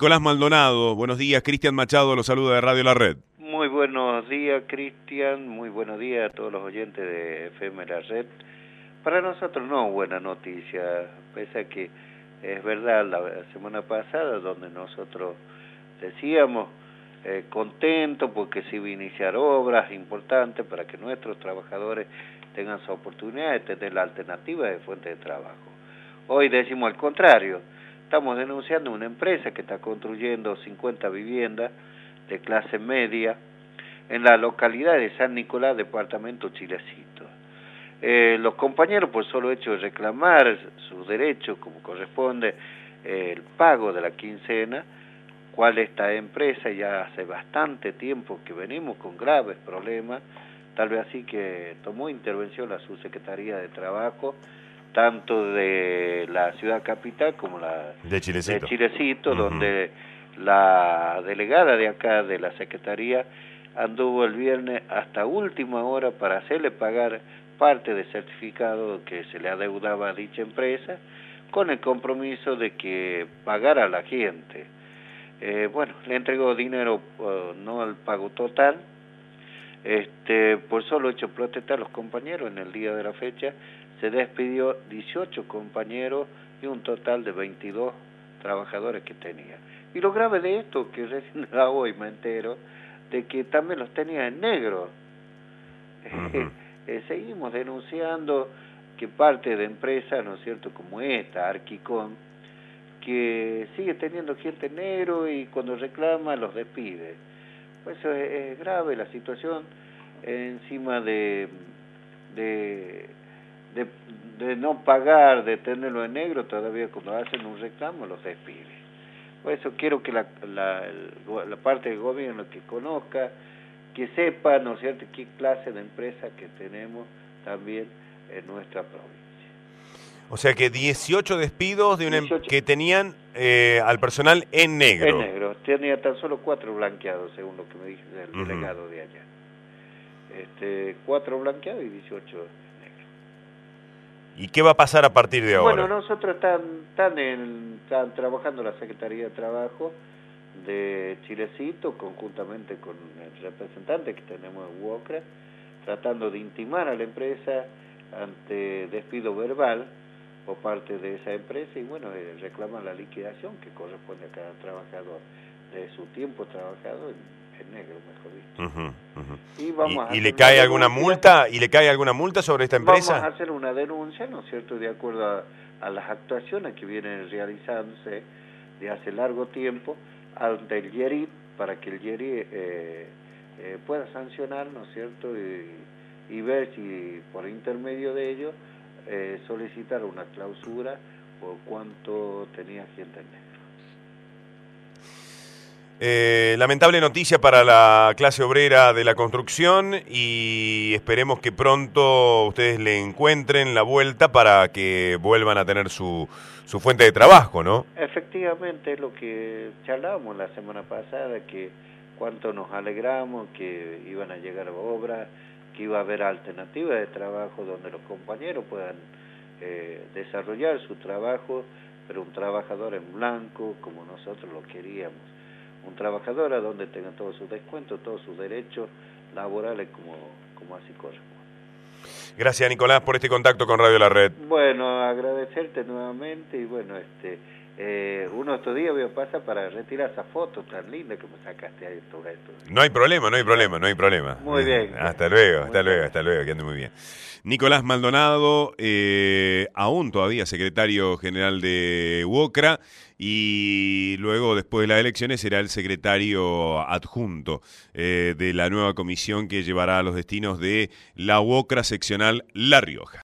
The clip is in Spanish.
Nicolás Maldonado, buenos días. Cristian Machado lo saluda de Radio La Red. Muy buenos días, Cristian. Muy buenos días a todos los oyentes de FM La Red. Para nosotros no buena noticia, pese a que es verdad la semana pasada donde nosotros decíamos contentos porque se iba a iniciar obras importantes para que nuestros trabajadores tengan su oportunidad de tener la alternativa de fuente de trabajo. Hoy decimos al contrario, estamos denunciando una empresa que está construyendo 50 viviendas de clase media en la localidad de San Nicolás, departamento Chilecito. Los compañeros, por solo hecho de reclamar sus derechos, como corresponde el pago de la quincena, cual esta empresa ya hace bastante tiempo que venimos con graves problemas, tal vez así que tomó intervención la Subsecretaría de Trabajo, tanto de la ciudad capital como la de Chilecito, donde la delegada de acá de la Secretaría anduvo el viernes hasta última hora para hacerle pagar parte del certificado que se le adeudaba a dicha empresa, con el compromiso de que pagara a la gente. Bueno, le entregó dinero, no al pago total, por solo hecho protestar a los compañeros. En el día de la fecha se despidió 18 compañeros y un total de 22 trabajadores que tenía. Y lo grave de esto, que recién hoy me entero, de que también los tenía en negro. Seguimos denunciando que parte de empresas, ¿no es cierto?, como esta, Arquicom, que sigue teniendo gente en negro y cuando reclama los despide. Pues eso es grave la situación, encima de no pagar, de tenerlo en negro, todavía cuando hacen un reclamo los despide. Por eso quiero que la parte del gobierno que conozca, que sepa, ¿no es cierto?, qué clase de empresa que tenemos también en nuestra provincia. O sea que 18 despidos de 18. Que tenían al personal en negro. En negro, tenía tan solo 4 blanqueados, según lo que me dijo el delegado de allá. 4 blanqueados y 18 negros. ¿Y qué va a pasar a partir de ahora? Bueno, nosotros están trabajando la Secretaría de Trabajo de Chilecito, conjuntamente con el representante que tenemos en Huocra, tratando de intimar a la empresa ante despido verbal por parte de esa empresa y bueno, reclaman la liquidación que corresponde a cada trabajador de su tiempo trabajado en negro, mejor dicho. Y vamos ¿Y le cae alguna multa? ¿Y le cae alguna multa sobre esta empresa? Vamos a hacer una denuncia, ¿no es cierto?, de acuerdo a las actuaciones que vienen realizándose de hace largo tiempo ante el IERI, para que el IERI pueda sancionar, ¿no es cierto?, y ver si por intermedio de ello solicitar una clausura por cuánto tenía gente en negro. Lamentable noticia para la clase obrera de la construcción y esperemos que pronto ustedes le encuentren la vuelta para que vuelvan a tener su fuente de trabajo, ¿no? Efectivamente, es lo que charlábamos la semana pasada, que cuánto nos alegramos que iban a llegar obras, que iba a haber alternativas de trabajo donde los compañeros puedan desarrollar su trabajo, pero un trabajador en blanco como nosotros lo queríamos. Un trabajador a donde tenga todos sus descuentos, todos sus derechos laborales como así corresponde. Gracias, Nicolás, por este contacto con Radio La Red. Bueno, agradecerte nuevamente y bueno, uno de estos días voy a pasar para retirar esa foto tan linda que me sacaste ahí todo esto. No hay problema. Muy bien. Hasta luego, que ande muy bien. Nicolás Maldonado, aún todavía secretario general de Huocra, y luego, después de las elecciones, será el secretario adjunto de la nueva comisión que llevará a los destinos de la Huocra seccional La Rioja.